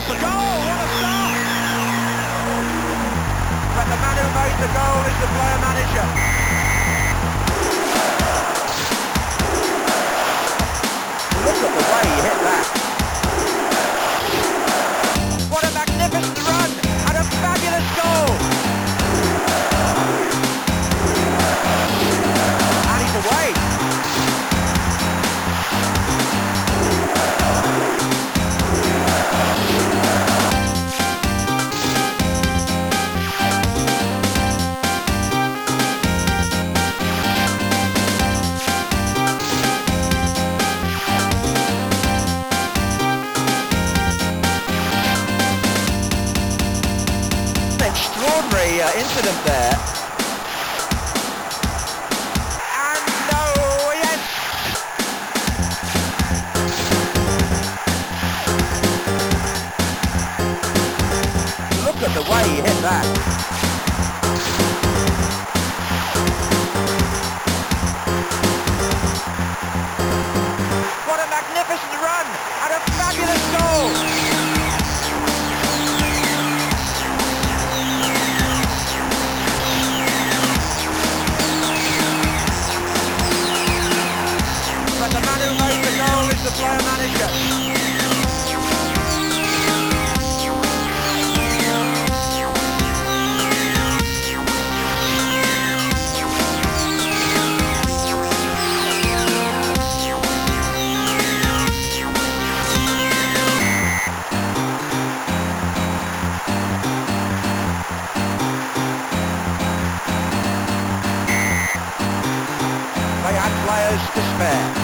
the goal! What a start! But the man who made the goal is the player manager. Look at the way he hit that. What a magnificent run and a fabulous goal. And he's away. Extraordinary incident there. And no, yes! Look at the way he hit that. What a magnificent run and a fabulous goal! But the man who made the goal is the player manager. They had players to spare.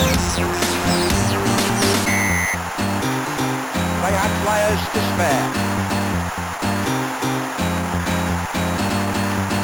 They had players to spare.